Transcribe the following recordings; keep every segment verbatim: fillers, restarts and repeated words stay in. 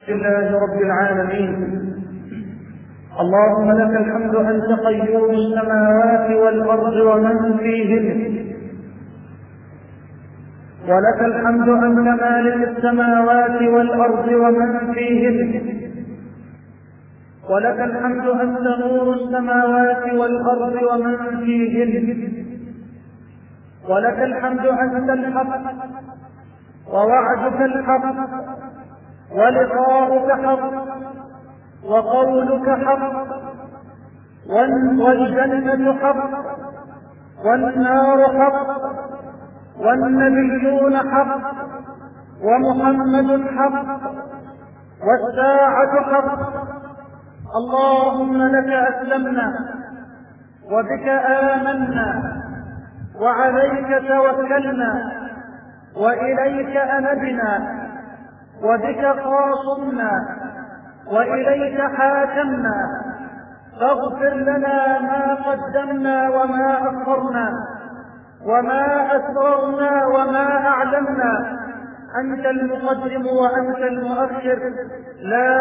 لله رب العالمين. اللهم لك الحمد أنت قيوم السماوات والأرض ومن فيهن، ولك الحمد أنت مالك السماوات والأرض ومن فيهن، ولك الحمد أنت نور السماوات والأرض ومن فيهن، ولك الحمد أنت الحق ووعدك الحق ولقاؤك حق وقولك حق والجنة حق والنار حق والنبيون حق ومحمد حق والساعة حق. اللهم لك أسلمنا وبك آمنا وعليك توكلنا وإليك أنبنا وبك خاصمنا وإليك حاكمنا، فاغفر لنا ما قدمنا وما أخرنا وما أسررنا وما أعلمنا، أنت المقدم وأنت المؤخر، لا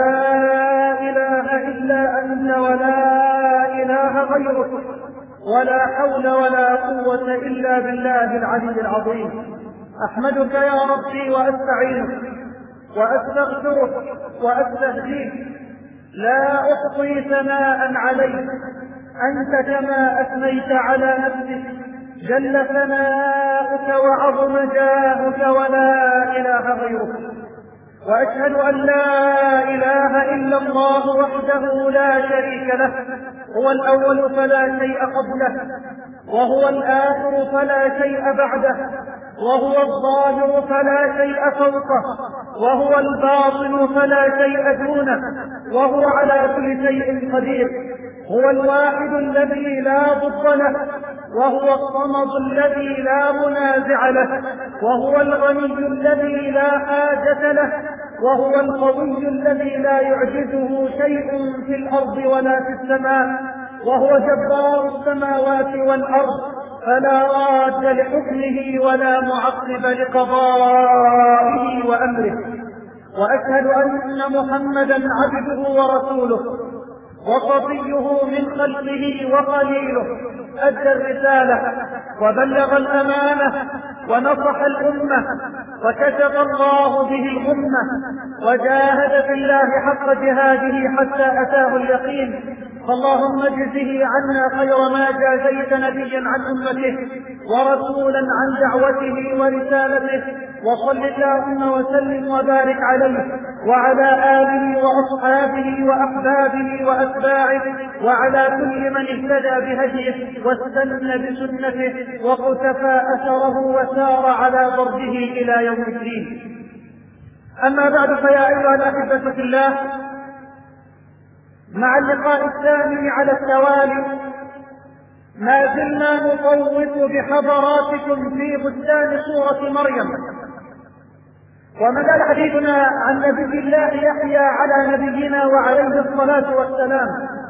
إله إلا أنت ولا إله غيرك، ولا حول ولا قوة إلا بالله العلي العظيم. أحمدك يا ربي وأستعينك وأستغفرك وأستهديك، لا أحصي ثناء عليك، أنت كما أثنيت على نفسك، جل ثناؤك وعظم جاهك ولا إله غيرك. وأشهد أن لا إله إلا الله وحده لا شريك له، هو الأول فلا شيء قبله، وهو الآخر فلا شيء بعده، وهو الظاهر فلا شيء فوقه، وهو الباطن فلا شيء دونه، وهو على كل شيء قدير. هو الواحد الذي لا ضد له، وهو الصمد الذي لا منازع له، وهو الغني الذي لا حاجة له، وهو القوي الذي لا يعجزه شيء في الأرض ولا في السماء، وهو جبار السماوات والأرض، فلا راد لحكمه ولا معقب لقضائه وأمره. وأشهد أن محمدا عبده ورسوله وصفيه من خلقه وخليله، أدى الرسالة وبلغ الأمانة ونصح الأمة وكشف الله به الأمة، وجاهد في الله حق جهاده حتى أتاه اليقين. فاللهم اجزه عنا خير ما جازيت نبيا عن أمته ورسولا عن دعوته ورسالته، وصل اللهم وسلم وبارك عليه وعلى آله وأصحابه وأحبابه وأتباعه وعلى كل من اهتدى بهديه واستنى بسنته وقتفى أثره وسار على ضربه إلى يوم الدين. أما بعد، فيا أيها الأحبة في الله، مع اللقاء الثاني على التوالي ما زلنا نطوف بحضراتكم في بستان سورة مريم، وما زال حديثنا عن نبي الله يحيى على نبينا وعليه الصلاة والسلام.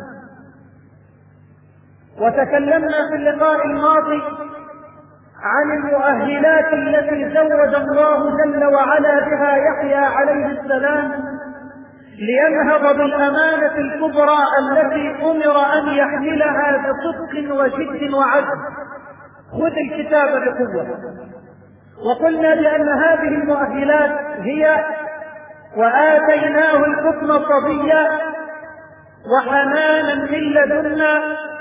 وتكلمنا في اللقاء الماضي عن المؤهلات التي زود الله جل وعلا بها يحيى عليه السلام لينهض بالأمانة الكبرى التي أمر أن يحملها بصدق وجد وعزم. خذ الكتاب بقوة. وقلنا بأن هذه المؤهلات هي: وآتيناه الحكم صبيا وحنانا من لدنا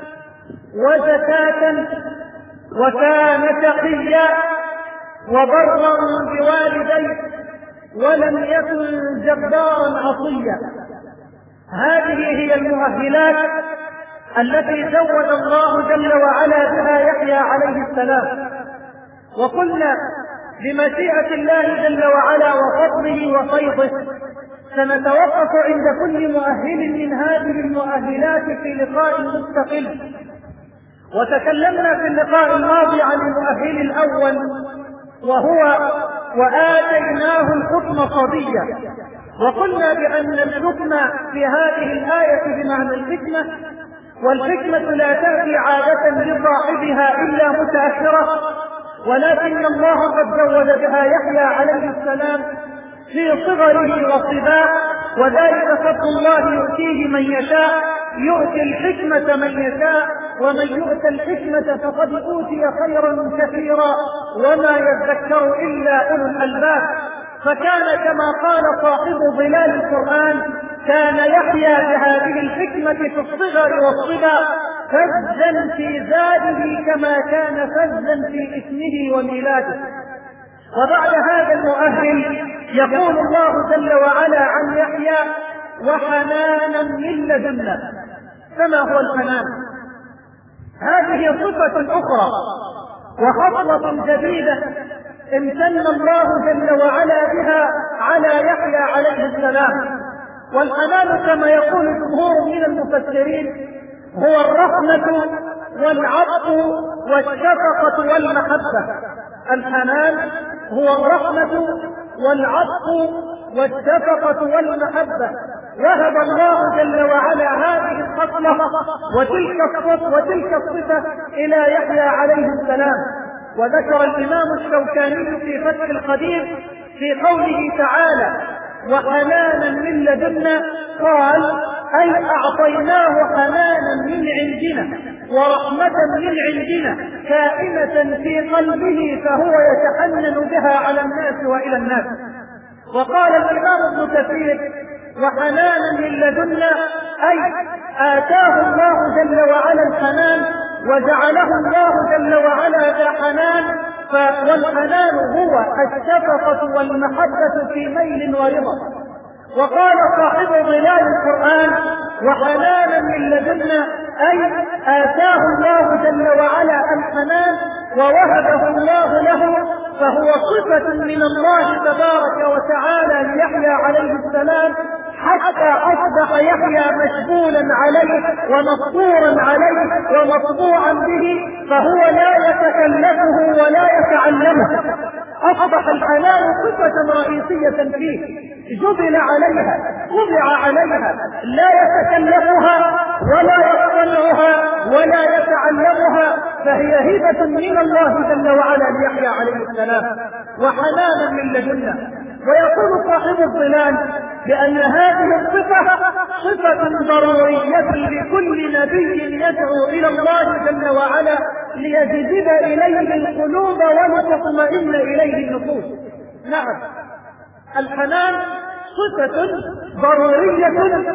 وزكاة وكان تقيا وبرا بوالديه ولم يكن جبارا عصيا. هذه هي المؤهلات التي زود الله جل وعلا بها يحيى عليه السلام. وقلنا بمشيئة الله جل وعلا وفضله وفيضه سنتوقف عند كل مؤهل من هذه المؤهلات في لقاء مستقل. وتكلمنا في اللقاء الماضي عن المؤهل الأول، وهو وآتيناه الحكم صبيا. وقلنا بأن الحكم في هذه الآية بمعنى الحكمة، والحكمة لا تأتي عادة لصاحبها إلا متأخرة، ولكن الله قد زود بها يحيى عليه السلام في صغره وصباه وذلك فضل الله يؤتيه من يشاء، يؤتي الحكمة من يشاء، ومن يؤت الحكمة فقد أوتي خيرا كثيرا وما يذكر إلا أولو الألباب. فكان كما قال صاحب ظلال القرآن: كان يحيى بهذه الحكمة في الصغر والصبا فزا في زاده كما كان فزا في اسمه وميلاده. وبعد هذا المؤهل يقول الله جل وعلا عن يحيى: وحنانا من لدنا. فما هو الحنان؟ هذه صفة أخرى وخصلة جديدة امتن الله جل وعلا بها على يحيى عليه السلام. والحنان كما يقول جمهور من المفسرين هو الرحمة والعطف والشفقة والمحبة. الحنان هو الرحمة والعطف والشفقة والمحبة. وهب الله جل وعلا هذه الخصلة وتلك الصفة وتلك الصفة إلى يحيى عليه السلام. وذكر الإمام الشوكاني في فتح القدير في قوله تعالى: وحنانا من لدنا، قال: أي أعطيناه حنانا من عندنا ورحمة من عندنا كائنة في قلبه فهو يتحنن بها على الناس وإلى الناس. وقال الإمام ابن كثير: وحنانا من لدنا أي آتاه الله جل وعلا الحنان وجعله الله جل وعلا ذا حنان. والحنان هو الشفقة والمحبة في ميل ورضا. وقال صاحب ظلال القرآن: وحنانا من لدنا أي آتاه الله جل وعلا الحنان ووهبه الله له، فهو صفة من الله تبارك وتعالى ليحيى عليه السلام، حتى أصبح يحيى مشغولا عليه ومفطورا عليه ومطبوعا به، فهو لا يتكلفه ولا يتعلمه. أصبح الحنان صفة رئيسية فيه، جبل عليها، طبع عليها، لا يتكلفها ولا يصنعها ولا يتعلمها، فهي هبة من الله جل وعلا ليحيى عليه السلام. وحنانا من لدنا. ويقول صاحب الظلال بأن هذه الصفة صفة ضرورية لكل نبي يدعو إلى الله جل وعلا ليجذب إليه القلوب ولتطمئن إليه النفوس. نعم، الحنان صفة ضرورية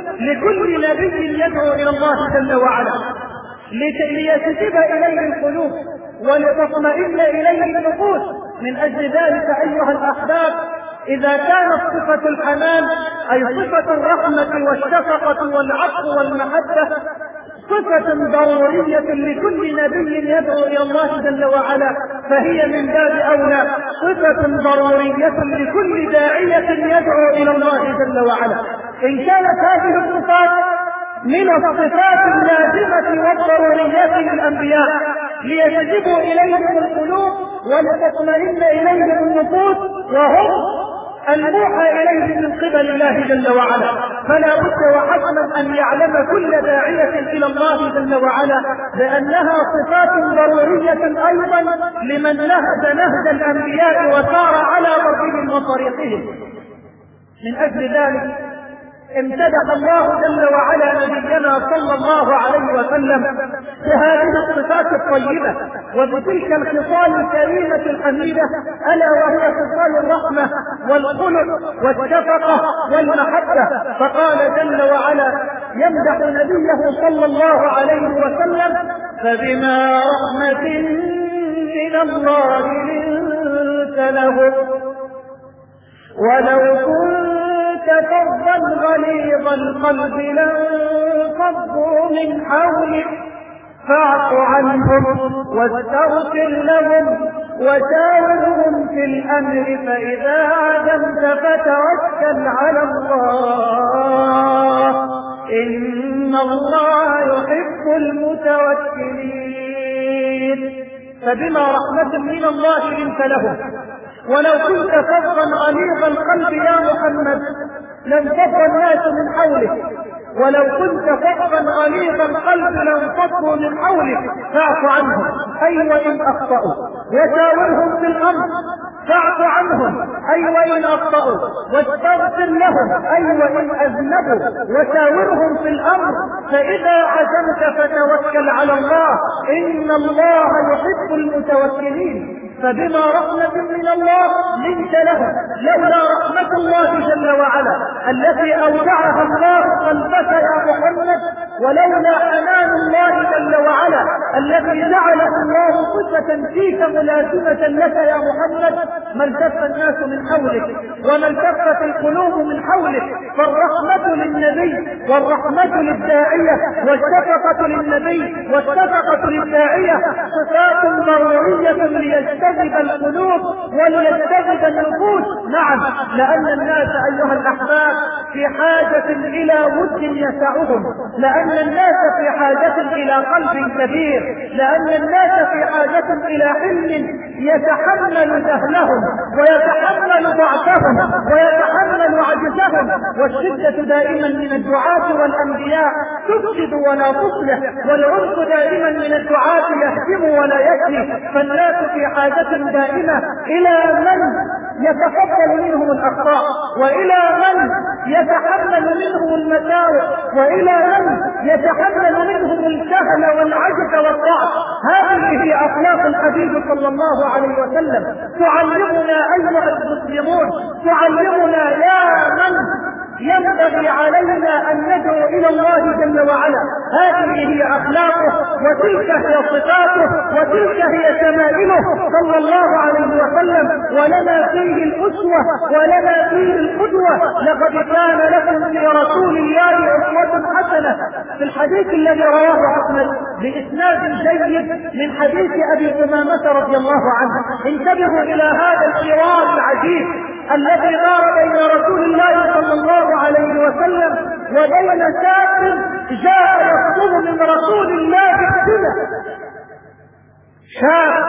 لكل نبي يدعو إلى الله جل وعلا ليجذب إليه القلوب ولتطمئن إليه النفوس. من أجل ذلك أيها الأحباب، إذا كانت صفة الحنان أي صفة الرحمة والشفقة والعطف والمحبة صفة ضرورية لكل نبي يدعو إلى الله جل وعلا، فهي من باب أولى صفة ضرورية لكل داعية يدعو إلى الله جل وعلا. إن كانت هذه الصفات من الصفات اللازمة والضروريات للأنبياء ليجذبوا إليهم القلوب ولتطمئن إليهم النفوس، وهم الموحى إليه من قبل الله جل وعلا، فلا بد وحتما أن يعلم كل داعية إلى الله جل وعلا بأنها صفات ضرورية أيضا لمن نهج نهج الأنبياء وسار على ضربهم وطريقهم. من أجل ذلك امتدح الله جل وعلا نبينا صلى الله عليه وسلم بهذه الصفات الطيبة وبتلك الخصال الكريمة الحميدة، ألا وهي خصال الرحمة والخلق والشفقة والمحبة. فقال جل وعلا يمدح نبيه صلى الله عليه وسلم: فبما رحمة من الله لنت له ولو كنت فظا غليظ القلب لانفضوا من حولك فاعف عنهم واستغفر لهم وشاورهم في الأمر فإذا عزمت فتوكل على الله إن الله يحب المتوكلين. فبما رحمة من الله لنت لهم ولو كنت فظا غليظ القلب يا محمد لانفض الناس من حولك، ولو كنت فظا غليظ القلب لانفضوا من حولك فاعف عنهم أي وإن أخطأوا وشاورهم في الأمر فاعف عنهم أي وإن أخطأوا، واستغفر لهم أي وإن أذنبوا، وشاورهم في الأمر، فإذا عزمت فتوكل على الله إن الله يحب المتوكلين. فبما رحمة من الله لنت لهم، لولا رحمة الله جل وعلا التي أودعها الله قلبك يا محمد، ولولا حنان الله جل وعلا الذي جعله الله صفة فيك ملازمة لك يا محمد، ما التف الناس من حولك وما التفت القلوب من حولك. فالرحمة للنبي والرحمة للداعية والشفقة للنبي والشفقة للداعية صفات ضرورية ليجتذب القلوب وليجتذب النفوس. نعم، لأن الناس أيها الأحباب في حاجة إلى ود يسعهم، لأن الناس في حاجة إلى قلب كبير، لأن الناس في حاجة إلى حلم يتحمل جهلهم ويتحمل ضعفهم ويتحمل عجزهم. والشدة دائما من الدعاة والأنبياء تفسد ولا تصلح، والعنف دائما من الدعاة يهدم ولا يكفي. فالناس في حاجة دائمة إلى من يتقبل منهم الأخطاء، وإلى من يتحمل منهم المساوئ، وإلى من يتحمل منهم الجهل والعجز والضعف. هذه هي أخلاق الحبيب صلى الله عليه وسلم، تعلمنا أيها المسلمون، تعلمنا يا من ينبغي علينا أن ندعو إلى الله جل وعلا. هذه هي أخلاقه، وتلك هي صفاته، وتلك هي شمائله صلى الله عليه وسلم. ولنا فيه الأسوة ولنا فيه القدوة. لقد كان لكم في رسول الله أسوة حسنة، في الحديث الذي رواه أحمد بإسناد جيد من حديث أبي أمامة رضي الله عنه. انتبهوا إلى هذا الحوار العجيب الذي دار بين رسول الله صلى الله عليه وسلم وبين شاب جاء يطلب من رسول الله الزنا. شاب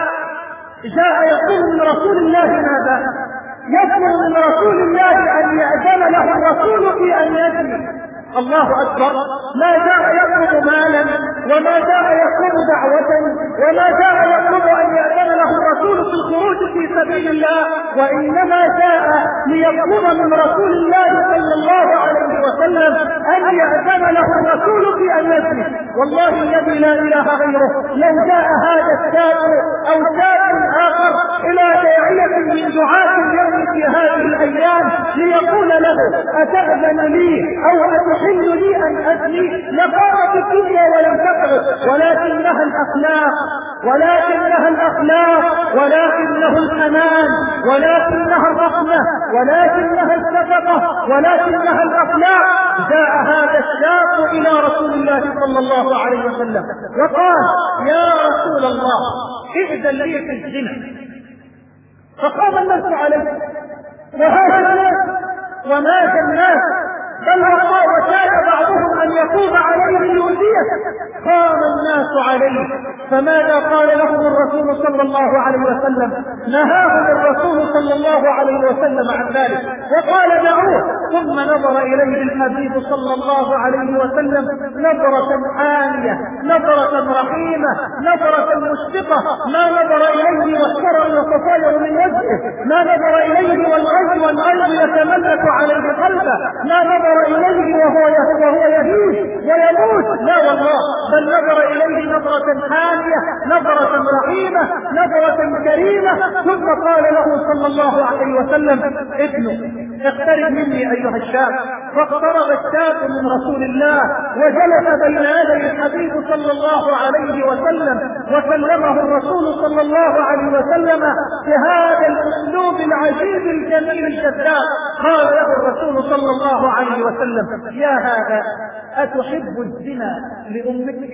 جاء يطلب من رسول الله ماذا؟ يطلب من رسول الله أن يأذن له الرسول في أن يزني. الله أكبر! ما جاء يطلب مالا، وما جاء يطلب دعوة، وما جاء يطلب أن يأذن له الرسول في الخروج في سبيل الله، وإنما جاء ليطلب من رسول الله صلى الله عليه وسلم أن يأذن له الرسول في أن يزني. والله الذي لا إله غيره، لو جاء هذا الشاب أو شاب آخر إلى داعية من دعاة اليوم في هذه الأيام ليقول له أتأذن لي أو أتحل لي أن أزني، لقامت الدنيا ولم تقعد. ولكنها الأخلاق، ولكنها الأخلاق، ولكنه الحنان، ولكنها الرحمة، ولكنها الشفقة، ولكنها الأخلاق. جاء هذا الشاب إلى رسول الله صلى الله عليه وسلم وقال: يا رسول الله ائذن لي في الزنا. فقام الناس عليه، وهذا الناس ومات الناس، بل وكان بعضهم أن يقوم عليه ليؤذيه. قام الناس عليه، فماذا قال لهم الرسول صلى الله عليه وسلم؟ نهاهم الرسول صلى الله عليه وسلم عن ذلك وقال: دعوه. ثم نظر إليه الحبيب صلى الله عليه وسلم نظرة حانية، نظرة رحيمة، نظرة مشفقة. ما نظر إليه والشرع يتطاير من وجهه، ما نظر إليه والغي والغي يتملك عليه قلبه، ما نظر إليه وهو وهو يهيج ويموت، لا والله، بل نظر إليه نظرة حانية، نظرة رحيمة، نظرة كريمة. ثم قال له صلى الله عليه وسلم: ابنه اقترب مني أيها الشاب. فاقترب الشاب من رسول الله وجلس بين يدي الحبيب صلى الله عليه وسلم، وكلمه الرسول صلى الله عليه وسلم بهذا الأسلوب العجيب الجميل الجذاب. قال له الرسول صلى الله عليه وسلم: يا هذا أتحب الزنا لأمك؟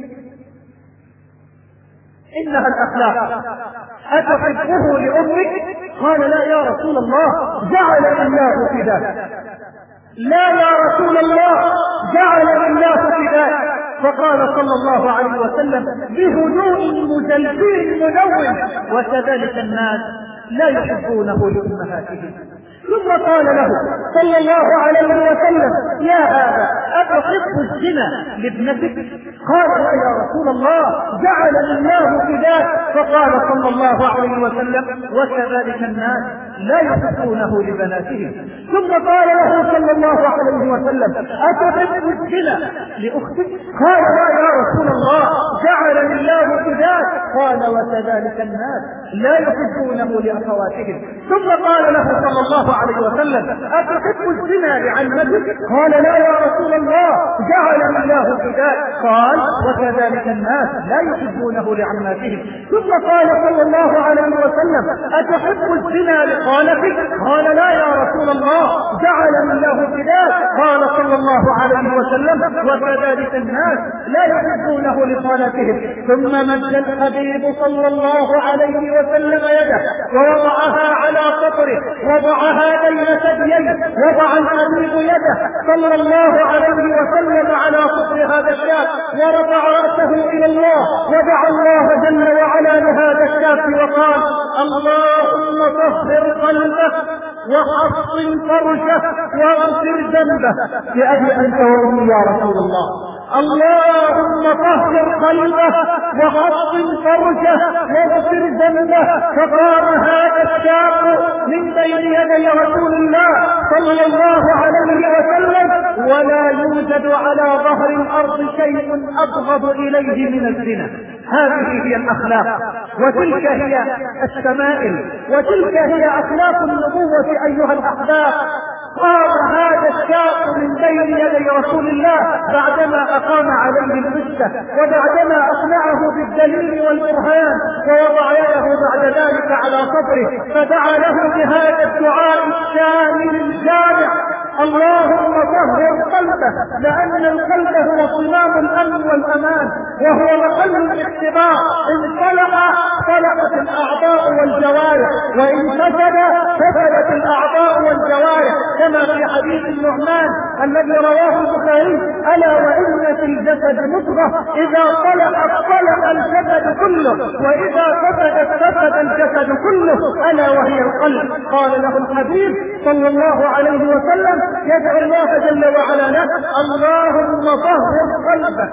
إنها الأخلاق. أتحبه لأمك؟ قال: لا يا رسول الله، جعل الله فداك. لا يا رسول الله، جعل الله فداك. فقال صلى الله عليه وسلم بهدوء مجلبين منون: وكذلك الناس لا يحبونه لأمهاتهم. ثم قال له صلى الله عليه وسلم: يا هذا أتحب الزنا لابنتك؟ قال: لا يا رسول الله، جعلني الله فداك. فقال صلى الله عليه وسلم: وكذلك الناس لا يحبونه لبناتهم. ثم قال له صلى الله عليه وسلم: أتحب الزنا لأختك؟ قال: لا يا رسول الله، جعلني الله فداك. قال: وكذلك الناس لا يحبونه لأخواتهم. ثم قال له صلى الله عليه وسلم: أتحب الزنا لعمتك؟ قال: لا يا رسول الله، جعلني الله فداك. قال: وكذلك الناس لا يحبونه لعماتهم. ثم قال صلى الله عليه وسلم: أتحب الزنا لخالتك؟ قال: لا يا رسول الله، جعلني الله فداك. قال صلى الله عليه وسلم: وكذلك الناس لا يحبونه لخالتهم. ثم مد الحبيب صلى الله عليه وسلم يده ووضعها على صدره، وضعها بين ثدييه، وضع الحبيب يده صلى الله عليه وسلم على صدر هذا الشاب، ورفع رأسه إلى الله، ودعا الله جل وعلا لهذا الشاب وقال: اللهم طهر قلبه وحصن فرجه واغفر ذنبه. بأبي أنت وأمي يا رسول الله، اللهم طهر قلبه وحصن فرجه واغفر ذنبه. فقام هذا الشاب من بين يدي رسول الله صلى الله عليه وسلم، ولا يوجد على ظهر الأرض شيء أبغض إليه من الزنا. هذه هي الأخلاق، وتلك هي الشمائل، وتلك هي أخلاق النبوة أيها الأحباب. قام هذا الشاب من بين يدي رسول الله بعدما أقام عليه الحجة، وبعدما أقنعه بالدليل والبرهان، ووضع يده بعد ذلك على صدره، فدعا له بهذا الدعاء الشامل الجامع: اللهم طهر قلبه، لأن القلب هو صمام الأمن والأمان، وهو محل الاختبار. إن صلح صلحت الأعضاء والجوارح، وإن فسد فسدت الأعضاء والجوارح، كما في حديث النعمان الذي رواه البخاري: ألا وإن في الجسد مضغة إذا صلحت صلح الجسد كله، وإذا فسدت فسد الجسد كله، ألا وهي القلب. قال له الحبيب صلى الله عليه وسلم يدعو الله جل وعلا له: اللهم طهر قلبه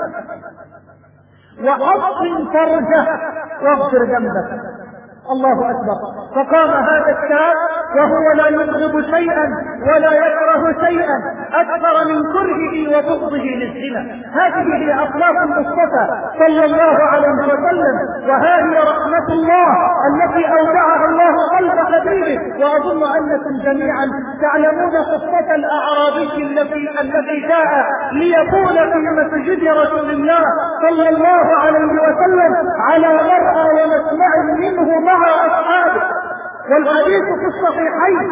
وحصن فرجه واغفر ذنبه. الله أكبر. فقام هذا الشاب وهو لا يبغض شيئا ولا يكره شيئا أكثر من كرهه وبغضه للزنا. هذه هي أخلاق المصطفى صلى الله عليه وسلم، وهذه رحمة الله التي أودعها الله قلب حبيبه. وأظن أنكم جميعا تعلمون قصة الأعرابي الذي الذي جاء ليقول في مسجد رسول الله صلى الله عليه وسلم على مرأى ومسمع منه مع أصحابه، والحديث في الصحيحين.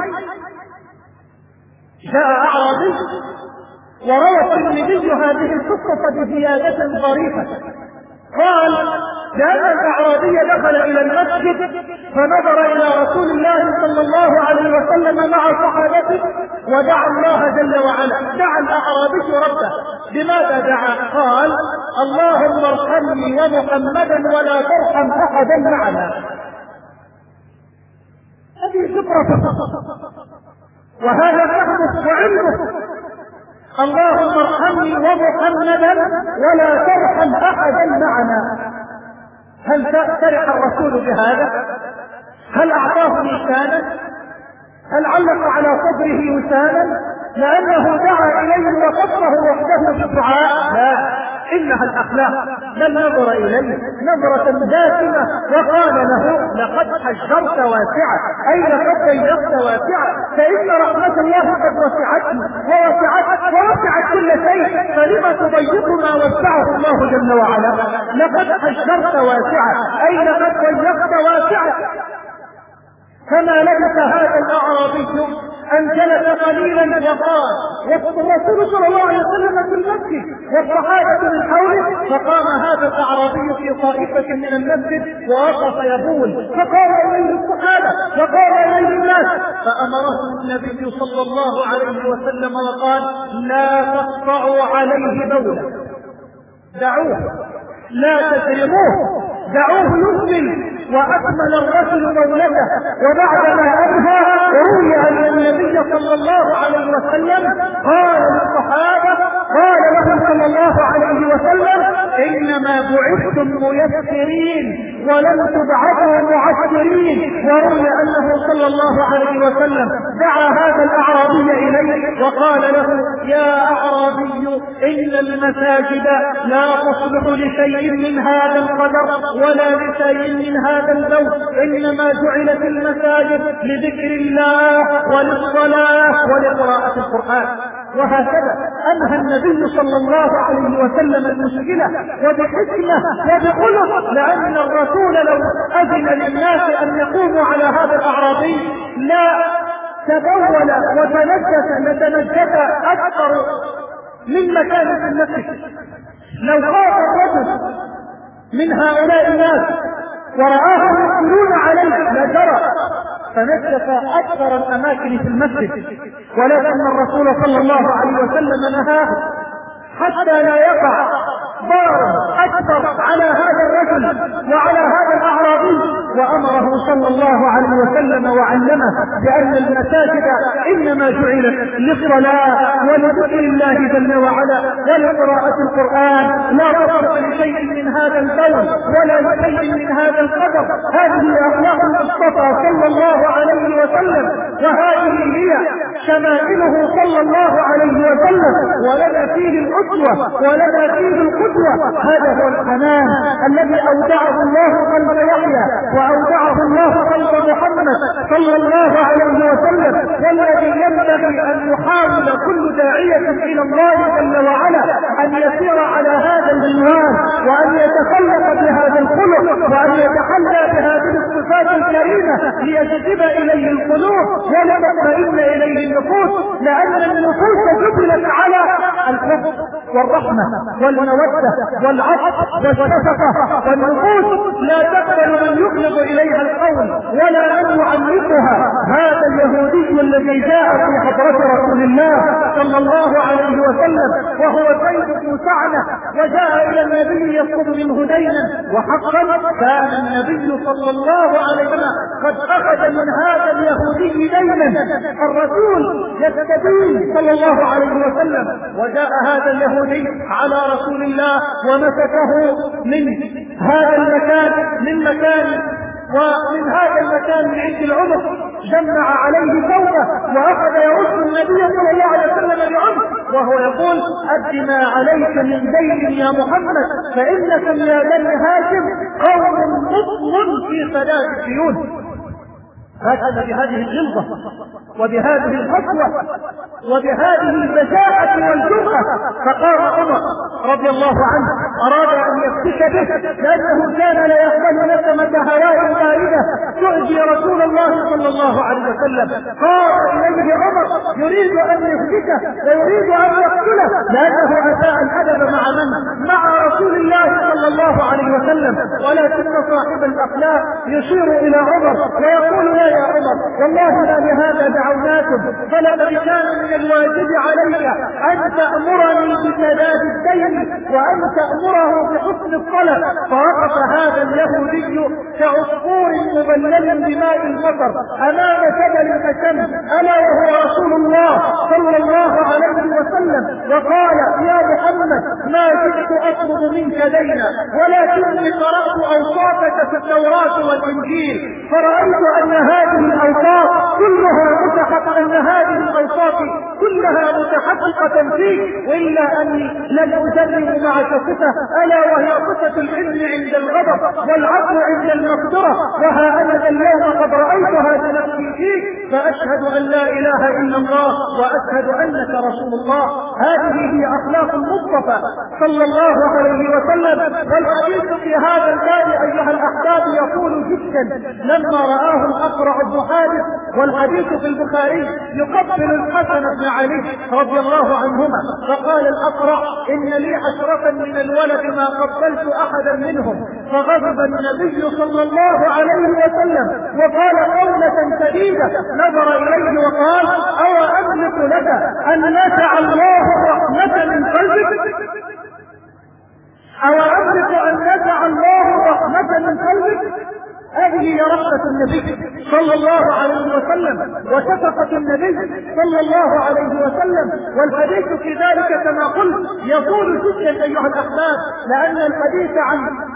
جاء أعرابي وروى الترمذي هذه القصة بزيادة ظريفة. قال: لأن الأعرابي دخل إلى المسجد فنظر إلى رسول الله صلى الله عليه وسلم مع صحابته ودعا الله جل وعلا. دعا الأعرابي ربه. بماذا دعا؟ قال: اللهم ارحمني ومحمدا ولا ترحم أحدا معنا. هذه فطرة وهذا فهمه وعلمه. اللهم ارحمني ومحمدا ولا ترحم أحدا معنا. هل فرح الرسول بهذا؟ هل أعطاه لسانا؟ هل علق على صدره وسانا لأنه دعا إليه وقصه وحده في الدعاء؟ لا، إنها الأخلاق. بل نظر إليه نظرة داكمة وقال له: لقد حجرت واسعة، أي لقد ضيقت واسعة، فإن رحمة الله قد وسعتني ووسعت ووسعت كل شيء، فلما تضيق ما وسعه الله جل وعلا؟ لقد حجرت واسعة، أي لقد ضيقت واسعة. فما لبث هذا الأعرابي أن جلس قليلا وقال، والرسول صلى الله عليه وسلم في المسجد والصحابة من حوله، فقام هذا الأعرابي في طائفة من المسجد ووقف يبول، فقام إليه الصحابة وقام إليه الناس، فأمره النبي صلى الله عليه وسلم وقال: لا تقطعوا عليه بولا، دعوه، لا تجرموه، دعوه يكمل. وأكمل الرجل دولته. وبعدما أنهى روي أن النبي صلى الله عليه وسلم قال للصحابة قال لهم صلى الله عليه وسلم إنما بعثتم ميسرين ولم تبعثوا معسرين. وروي أنه صلى الله عليه وسلم دعا هذا الأعرابي إليه وقال له يا أعرابي إن المساجد لا تصلح لشيء من هذا القدر ولا لشيء من هذا البوت، إنما جعلت المساجد لذكر الله وللصلاة ولقراءة القرآن. وهكذا أنهى النبي صلى الله عليه وسلم المشكلة وبحكمة وبخلق، لأن الرسول لو أذن للناس أن يقوموا على هذا الأعرابي لا تبول وتنجس لتنجس أكثر من مكان في المسجد. لو خاف الرجل من هؤلاء الناس ورآهم يقولون عليه لجرى فنجس أكثر الأماكن في المسجد، ولكن الرسول صلى الله عليه وسلم نهاه حتى لا يقع ضرر أكثر على هذا الرجل وعلى هذا الأعرابي، وأمره صلى الله عليه وسلم وعلمه بأن المساجد إنما جعلت للصلاة ولذكر الله جل وعلا ولقراءة القرآن، لا تصلح لشيء من هذا البول ولا لشيء من هذا القدر. هذه أخلاق المصطفى صلى الله عليه وسلم، وهذه هي شمائله صلى الله عليه وسلم، ولنا فيه الأسوة ولنا فيه القدوة. هذا هو الحنان الذي أودعه الله قلب يحيى وأودعه الله قلب محمد صلى الله عليه وسلم، والذي ينبغي أن يحاول كل داعية إلى الله جل وعلا أن يسير على هذا المنوال وأن يتخلق بهذا الخلق وأن يتحلى بهذه الصفات الكريمة ليجذب إليه القلوب ولتطمئن إليه النفوس، لأن النفوس جبلت على الحب والرحمة والمودة والعطف والشفقة، والنفوس لا تقبل من يقلب إليها القول ولا أن يعلقها. هذا اليهودي الذي جاء في حضرة رسول الله صلى الله عليه وسلم وهو زيد بن سعنة وجاء إلى النبي يطلب منه دينا، وحقا كان النبي صلى الله عليه وسلم قد أخذ من هذا اليهودي دينا. الرسول يستدين صلى الله عليه وسلم، وجاء هذا اليهودي على رسول الله ومسكه من هذا المكان من مكان ومن هذا المكان من عند العنق، جمع عليه ثوبه وأخذ يرد النبي صلى الله عليه وسلم بعنف وهو يقول أد ما عليك من دين يا محمد فإنكم يا بني هاشم قوم مطل في سداد الديون. هكذا بهذه الغلظة وبهذه الخطوة وبهذه البشاعة والجرأة فقام عمر رضي الله عنه أراد أن يفتك به، لأنه كان لا يقبل نسمة هواء باردة تؤذي رسول الله صلى الله عليه وسلم. قام إليه عمر يريد أن يفتكه ويريد أن يقتله، لأنه أساء الأدب مع من؟ مع رسول الله صلى الله عليه وسلم. ولكن صاحب الأخلاق يشير إلى عمر ويقول لا يا عمر والله ما لهذا دعوناكم، فلقد كان من الواجب عليك أن تأمرني بسداد الدين وأن تأمره بحسن الطلب. فوقف هذا اليهودي كعصفور مبلل بماء المطر أمام جبل الأشم ألا وهو رسول الله صلى الله عليه وسلم، وقال يا محمد ما جئت أطلب منك دينا ولكني قرأت أوصافك في التوراة والإنجيل فرأيت أن هذه الأوصاف كلها متحققة أن هذه الأوصاف كلها متحققة فيك، وإلا أني لن أجرب معك صفة ألا وهي صفة العلم عند الغضب والعفو عند المقدرة، وها أنا اليوم قد رأيتها بنفسي فيك فأشهد أن لا إله إلا الله وأشهد أنك رسول الله. هذه هي أخلاق المصطفى صلى الله عليه وسلم. والحديث في هذا الباب أيها الأحباب يقول جدا لما رآه الأقرع بن حارث، والحديث في البخاري يقبل الحسن بن علي رضي الله عنهما، فقال الأقرع إن لي عشرة من الولد ما قبلت أحدا منهم، فغضب النبي صلى الله عليه وسلم وقال قولة شديدة نظر إليه وقال أو أملك لك أن نزع الله الرحمة من قلبك؟ أو أملك أن نزع الله الرحمة من قلبك؟ هي رحمة النبي صلى الله عليه وسلم وشفقة النبي صلى الله عليه وسلم. والحديث في ذلك كما قلت يطول جدا أيها الأحباب، لأن الحديث عن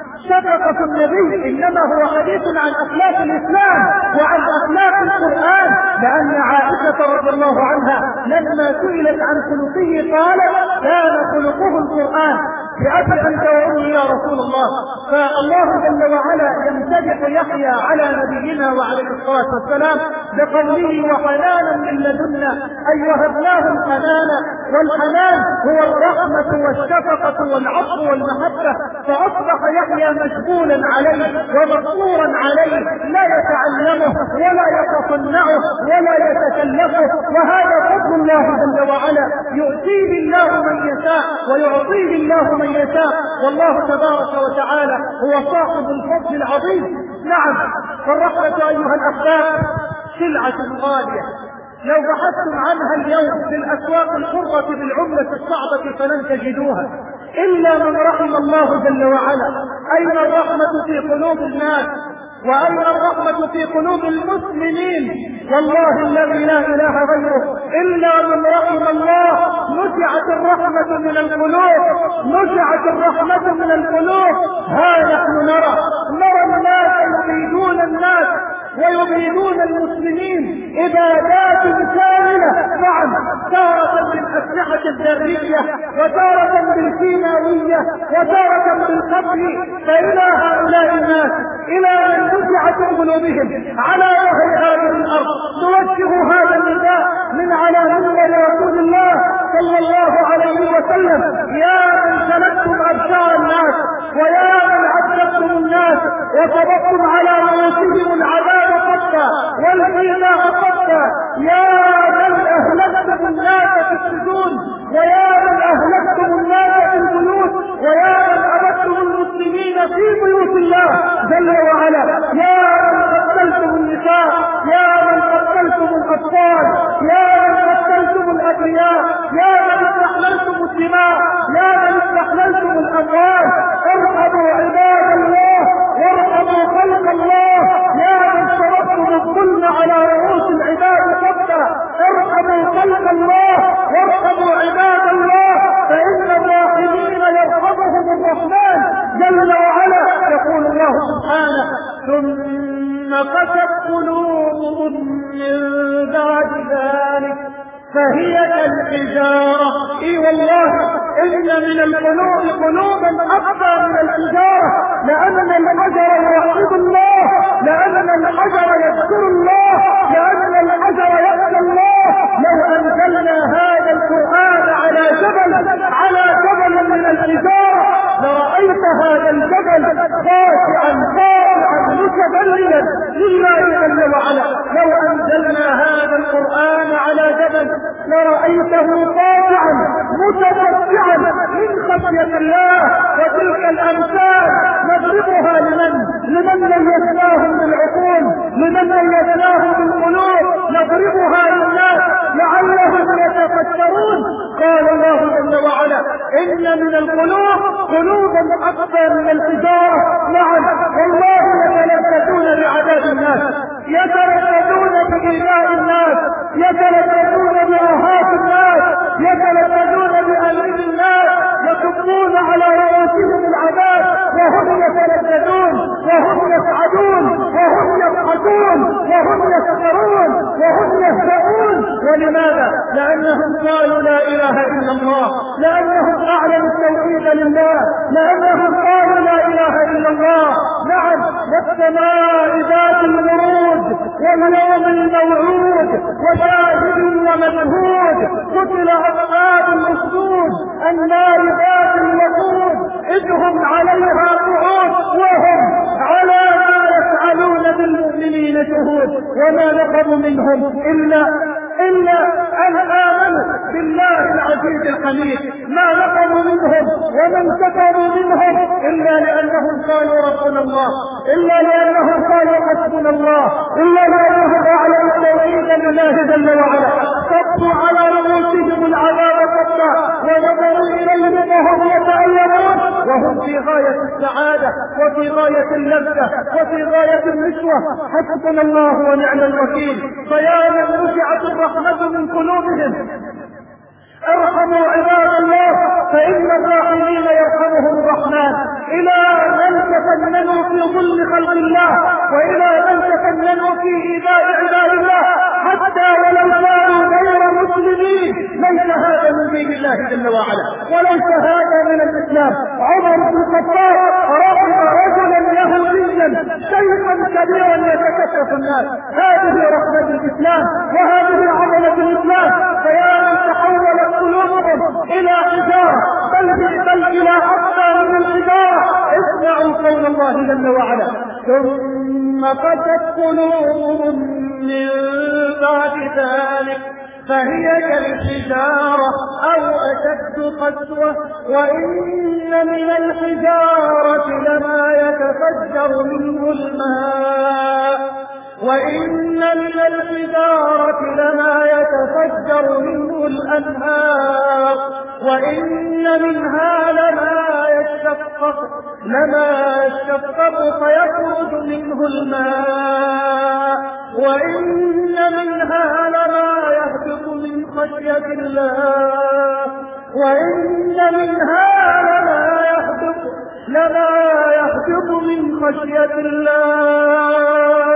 شفقة النبي إنما هو حديث عن أخلاق الإسلام وعن أخلاق القرآن، لأن عائشة رضي الله عنها لما سئلت عن خلقه قالت كان خلقه القرآن. بأبي أنت وأمي يا رسول الله. فالله جل وعلا يمتدح يحيى على نبينا وعليه الصلاة والسلام بقوله وحنانا من لدنا أي وهبناه الحنان، والحنان هو الرحمة والشفقة والعطف والمحبة. فأصبح يحيى مشغولا عليه ومقصورا عليه، لا يتعلمه ولا يتصنعه ولا يتكلفه، وهذا فضل الله جل وعلا يؤتيه الله من يشاء ويعطيه الله من يشاء، والله تبارك وتعالى هو صاحب الفضل العظيم. نعم، فالرحمة أيها الأحباب سلعة غالية، لو بحثتم عنها اليوم في الأسواق الحرة بالعملة الصعبة فلن تجدوها إلا من رحم الله جل وعلا. أين الرحمة في قلوب الناس؟ وأين الرحمة في قلوب المسلمين؟ والله الذي لا إله غيره إلا من رحم الله نزعت الرحمة من القلوب، نزعت الرحمة من القلوب. ها نحن نرى نرى الناس يريدون الناس ويريدون المسلمين عبادات كاملة، نعم، تارة بالأسلحة الذرية وتارة بالكيماوية وتارة بالقتل. فإلى هؤلاء الناس إلى من نزعت قلوبهم على وجه هذه الأرض نوجه هذا النداء من على منبر رسول الله صلى الله عليه وسلم: يا من سلكتم أبشار الناس ويا من عذبتم الناس وصببتم على رؤوسهم العذاب قطا والإيذاء قطا، يا من أهلكتم الناس في السجون ويا من أهلكتم الناس في البيوت ويا من أبدتم المسلمين في بيوت الله جل وعلا، يا من قتلتم النساء، يا من قتلتم الأطفال، يا من قتلتم الأبرياء، يا من استحللتم الدماء، يا من استحللتم الأموال، ارحموا عباد الله وارحموا خلق الله، يا من صرفتم الظلم على رؤوس العباد قبلا، ارحموا خلق الله وارحموا عباد الله، فإن الراحمين يرحمهم الرحمن جل وعلا. يقول الله سبحانه: ثم قست قلوبهم من بعد ذلك فهي كالحجارة. اي والله ان من القلوب قلوبا اقوى من الحجارة، لان الحجر يوحد الله، لان الحجر يذكر الله، لان الحجر يخشى الله. لو انزلنا هذا القرآن على جبل على جبل من الحجارة لرأيت هذا الجبل خاشعا خاضعا متذللا لله جل وعلا. لو انزلنا هذا القرآن على جبل لرأيته خاشعا متفتعا من خشية الله. وتلك الأمثال نضربها لمن لمن ميزناهم بالعقول، لمن ميزناهم بالقلوب، نضربها للناس لعلهم يتفكرون. قال الله جل وعلا: إن من القلوب قلوبا أقوى من الحجارة. نعم والله يتلذذون بعذاب الناس، يتلذذون بإيذاء الناس، يتلذذون بإرهاق الناس، يتلذذون بألم الناس، يكبون على رؤوسهم العذاب وهم يتلذذون وهم يسعدون وهم يضحكون وهم يسخرون وهم يهزؤون. ولماذا؟ لأنهم قالوا لا إله إلا الله، لأنهم أعلنوا التوحيد لله، لأنهم قالوا لا إله إلا الله. نعم، والسماء ذات البروج واليوم الموعود وشاهد ومشهود، قتل أصحاب الأخدود النار ذات الوقود إذ هم عليها قعود وهم على ما يفعلون بالمؤمنين شهود. وما نقموا منهم إلا إلا أن آمنوا بالله العزيز الحميد، ما نقموا منهم ومن كفروا منهم إلا لأنهم قالوا ربنا الله، إلا لأنهم قالوا حسبنا الله، إلا لأنهم أعلنوا التوحيد لله جل وعلا. صبوا على رؤوسهم العذاب صبا ونظروا إليهم وهم يتألمون وهم في غاية السعادة وفي غاية اللذة وفي غاية النشوة. حسبنا الله ونعم الوكيل. فيا من نزعت الرحمة من قلوبهم ارحموا عباد الله فإن الراحمين يرحمهم الرحمن. إلى من تفننوا في ظل خلق الله وإلى من تفننوا في إيذاء عباد الله حتى ولو كانوا غير مسلمين. ليس هذا من دين الله جل وعلا وليس هذا من الإسلام. عمر بن الخطاب رحم رجلا يهوديا شيخا كبيرا يتكشف الناس. هذه رحمة الإسلام وهذه عظمة الإسلام. فيا من تحولت قلوبهم إلى حجارة بل بل إلى أكثر من الحجارة اسمعوا قول الله جل وعلا ثم قست قلوبهم من بعد ذلك فهي كالحجارة أو أشد قسوة وإن من الحجارة لما يتفجر منه الماء وإن من الحجارة لما يتفجر منه الأنهار وإن منها لما يشقق لما يشقق فيخرج منه الماء وإن منها لما يهبط من خشية الله وإن منها لما يهبط لما يهبط من خشية الله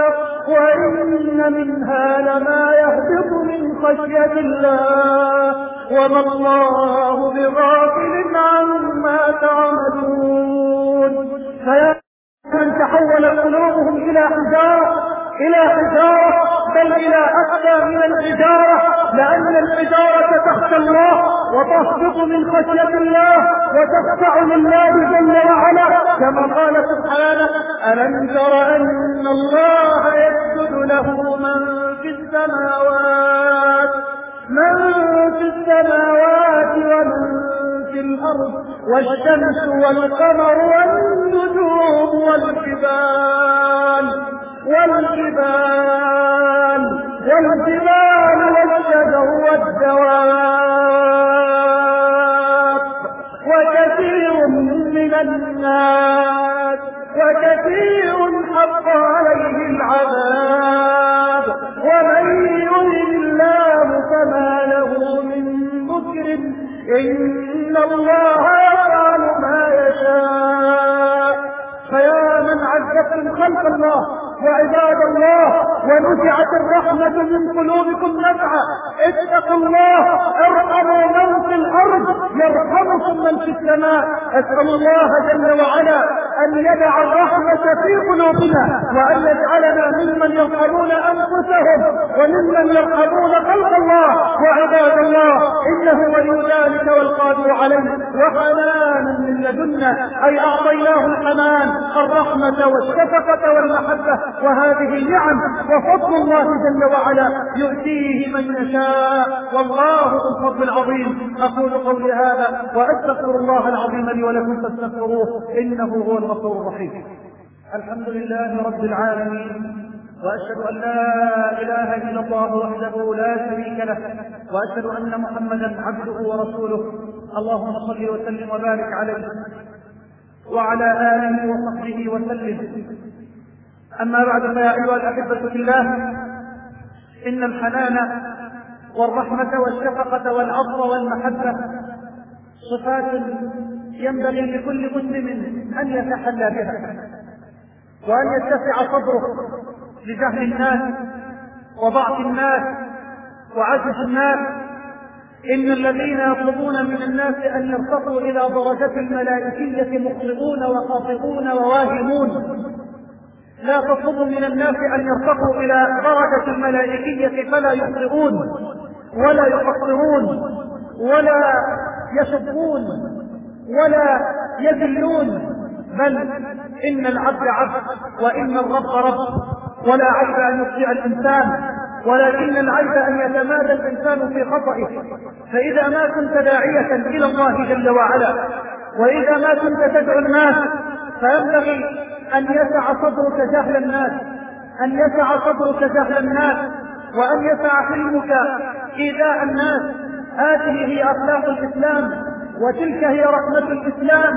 وإن منها لما يهبط من خشية الله وما الله بغافل عما تعملون. فيا من تحول قلوبهم إلى حجارة إلى حجارة بل إلى أكثر من الحجارة لأن الحجارة تخشى الله وتهبط من خشية الله وتخشع لله جل وعلا كما قال سبحانه ألم تر أن الله يسجد له من في السماوات من في السماوات ومن في الأرض والشمس والقمر والنجوم والجبال والجبال والجبال والشجر والدواب وكثير من الناس وكثير حق عليه العذاب ومن يهن الله فما له من مكرم إن الله يفعل ما يشاء. فيا من عزتم خلق الله وعباد الله ونزعت الرحمة من قلوبكم نفعا اتقوا الله ارحموا من في الأرض يرحمكم من في السماء. أسأل الله جل وعلا أن يدع الرحمة في قلوبنا وأن يجعلنا ممن يرحمون أنفسهم وممن يرحمون خلق الله وعباد الله إنه ولي ذلك والقادر عليه. وحنانا من لدنا أي أعطيناه الحنان الرحمة والشفقة والمحبة وهذه نعم وفضل الله جل وعلا يؤتيه من يشاء والله ذو الفضل العظيم. أقول قولي هذا وأستغفر الله العظيم لي ولكم فاستغفروه إنه هو الغفور الرحيم. الحمد لله رب العالمين وأشهد أن لا إله إلا الله وحده لا شريك له وأشهد أن محمدا عبده ورسوله. اللهم صل وسلم وبارك عليه وعلى آله وصحبه وسلم. أما بعد فيا أيها الأحبة في الله إن الحنان والرحمة والشفقة والعطف والمحبة صفات ينبغي لكل مسلم أن يتحلى بها وأن يتسع صدره لجهل الناس وضعف الناس وعجز الناس. إن الذين يطلبون من الناس أن يرتقوا إلى درجة الملائكية مخطئون وخاطئون وواهمون. لا تطلبوا من الناس أن يرتقوا إلى درجة الملائكية فلا يخطئون ولا يقصرون ولا يشقون ولا يذلون، بل إن العبد عبد وإن الرب رب، ولا عيب أن يخطئ الإنسان، ولكن العيب أن يتمادى الإنسان في خطئه. فإذا ما كنت داعية إلى الله جل وعلا وإذا ما كنت تدعو الناس فينبغي أن يسع صدرك جهل الناس أن يسع صدرك جهل الناس وأن يسع حلمك إيذاء الناس. هذه هي أخلاق الإسلام وتلك هي رحمة الإسلام.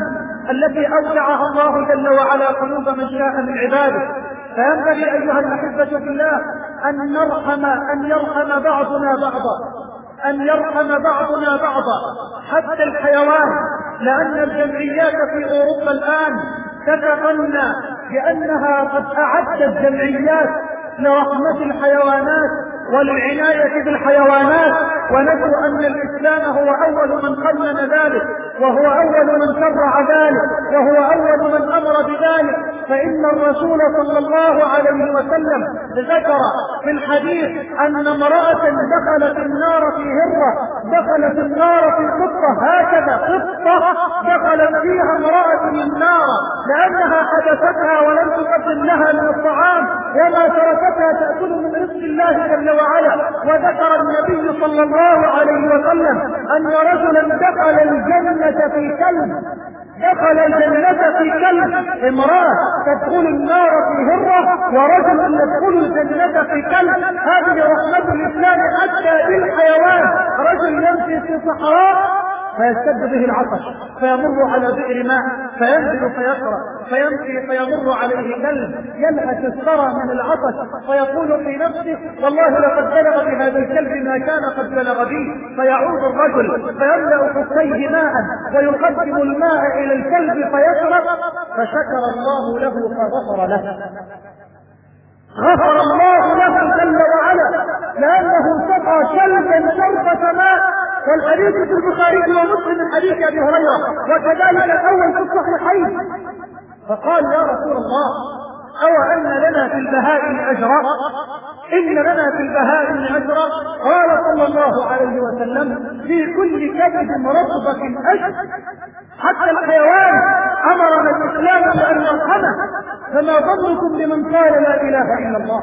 التي أودعها الله جل وعلا قلوب من شاء من عباده. فينبغي أيها الأحبة في الله أن نرحم أن يرحم بعضنا بعضا أن يرحم بعضنا بعضا حتى الحيوان، لأن الجمعيات في أوروبا الآن تتغنى بأنها قد أعدت جمعيات لرحمة الحيوانات وللعناية بالحيوانات، ونجد أن الإسلام هو أول من قنن ذلك، وهو أول من شرع ذلك، وهو أول من أمر بذلك. فإن الرسول صلى الله عليه وسلم ذكر في الحديث أن امرأة دخلت النار في هرة، دخلت النار في قطة، هكذا قطة دخلت فيها امرأة النار لأنها حدثتها ولم تقدم لها من الطعام وما تركتها تأكل من رزق الله جل وعلا. وذكر النبي صلى الله عليه وسلم أن رجلا دخل الجنة في كلب، دخل الجنة في كلب، امرأة تدخل النار في هرة ورجل يدخل الجنة في كلب. هذه رحمة الإسلام حتى بالحيوان. رجل يمشي في صحراء فيشتد به العطش فيمر على بئر ماء فينزل فيقرأ، فيمشي فيمر عليه كلب يلهث الثرى من العطش فيقول في نفسه والله لقد بلغ بهذا الكلب ما كان قد بلغ به. فيعود الرجل فيملأ خفيه ماء ويقدم الماء إلى الكلب فيشرب، فشكر الله له فغفر له، غفر الله له جل وعلا لأنه سقى كلبا شربة ماء. والحديث في البخاري ومسلم من حديث أبي هريرة وكذلك الأول في الصحيحين. فقال يا رسول الله أو أن لنا في البهائم أجرا؟ إن لنا في البهائم أجرا؟ قال صلى الله عليه وسلم في كل كبد رطبة أجر. حتى الحيوان أمرنا الإسلام بأن نرحمه، فما ظنكم بمن قال لا إله إلا الله؟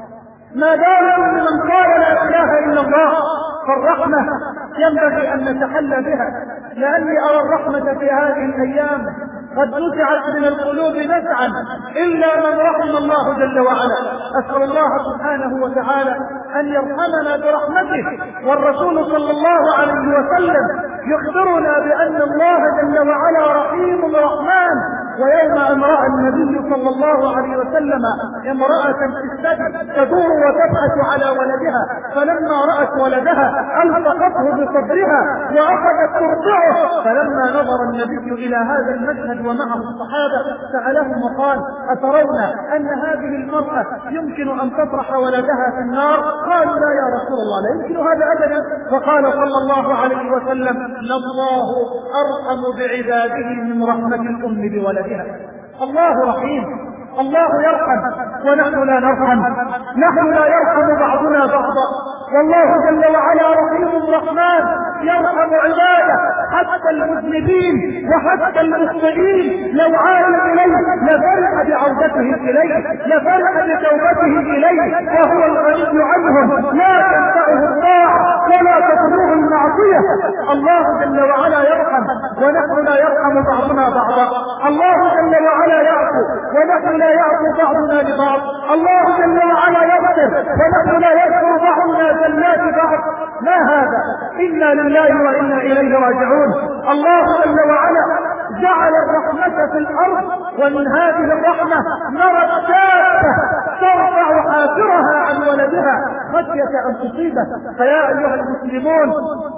ما بالكم بمن قال لا إله إلا الله؟ فالرحمة ينبغي أن نتحلى بها، لأني أرى الرحمة في هذه الأيام قد نزعت من القلوب نزعا إلا من رحم الله جل وعلا. أسأل الله سبحانه وتعالى أن يرحمنا برحمته. والرسول صلى الله عليه وسلم يخبرنا بأن الله جل وعلا رحيم رحمن. ويوم أن رأى النبي صلى الله عليه وسلم امرأة في السبت تدور وتبحث على ولدها، فلما رأت ولدها ألصقته بصدرها وأخذت ترضعه، فلما نظر النبي إلى هذا المشهد ومعه الصحابة سألهم وقال أترون أن هذه المرأة يمكن أن تطرح ولدها في النار؟ قالوا لا يا رسول الله لا يمكن هذا أبدا. فقال صلى الله عليه وسلم الله أرحم بعباده من رحمة الأم بولدها. الله رحيم، الله يرحم ونحن لا نرحم، نحن لا يرحم بعضنا بعضا. والله جل وعلا رحيم رحمن يرحم عباده حتى المذنبين وحتى المخطئين. لو عاد إليه لفرح بعودته إليه، لفرح بتوبته إليه، وهو الغني عنهم لا تنفعه الطاعة ولا تضره المعصية. الله جل وعلا يرحم ونحن لا يرحم بعضنا بعضا. الله جل وعلا يعفو ونحن لا يعفو بعضنا لبعض. الله جل وعلا يغفر ونحن لا يغفر بعضنا زلات بعض. ما هذا؟ إنا لله وإنا إليه راجعون. الله جل وعلا جعل الرحمة في الأرض، ومن هذه الرحمة نرى الدابة ترفع حافرها عن ولدها خشية أن تصيبه. فيا أيها المسلمون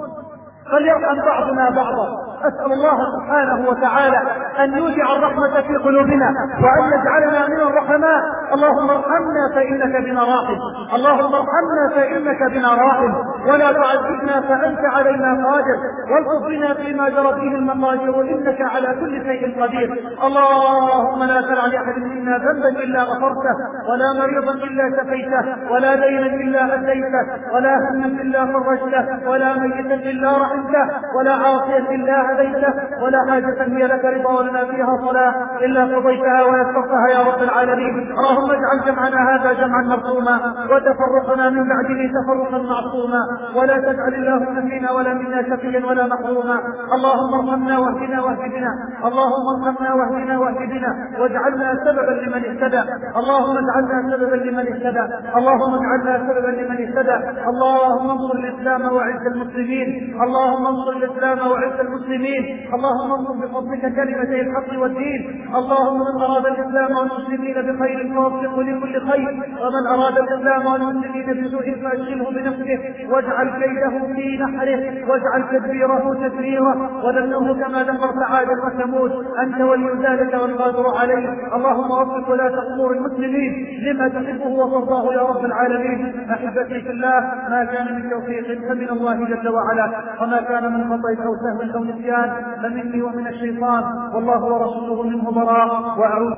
فليرحم بعضنا بعضا. أسأل الله سبحانه وتعالى أن يودع الرحمة في قلوبنا وأن يجعلنا من الرحماء. اللهم ارحمنا فإنك بنا راحم، اللهم ارحمنا فإنك بنا راحم، ولا تعذبنا فأنت علينا قادر، والطف بنا فيما جرت به المقادير إنك على كل شيء قدير. اللهم لا تدع لأحد منا ذنبا إلا غفرته، ولا مريضا إلا شفيته، ولا دينا إلا أديته، ولا هما إلا فرجته، ولا ميتا إلا رحمته، ولا عاصيا إلا هديته، ولا حاجة هي لك رضا ولنا فيها صلاة إلا قضيتها ويسرتها يا رب العالمين. اللهم اللهم اجعل جمعنا هذا جمعا مرحوما وتفرقنا من بعده تفرقا معصوما، ولا تجعل اللهم فينا ولا منا شقيا ولا محروما. اللهم ارحمنا واهدنا واهد بنا، اللهم ارحمنا واهدنا واهد بنا واجعلنا سببا لمن اهتدى، اللهم اجعلنا سببا لمن اهتدى، اللهم اجعلنا سببا لمن اهتدى. اللهم انصر الاسلام واعز المسلمين، اللهم انصر الاسلام واعز المسلمين، اللهم انصر بفضلك كلمتي الحق والدين. اللهم من اراد الاسلام والمسلمين بخير فوفقه لكل خير، ومن اراد الاسلام والمسلمين بسوء فاشغله بنفسه واجعل كيده في نحره واجعل تدبيره تدميره ودمره كما دمرت عادا وثمود. انت ولي ذلك والقادر عليه. اللهم وفق ولاة امور المسلمين لما تحبه وترضاه يا رب العالمين. احبتي في الله، ما كان من توفيق فمن الله جل وعلا، وما كان من خطأ او سهو او نسيان فمني ومن الشيطان، والله ورسوله منه براء. واعوذ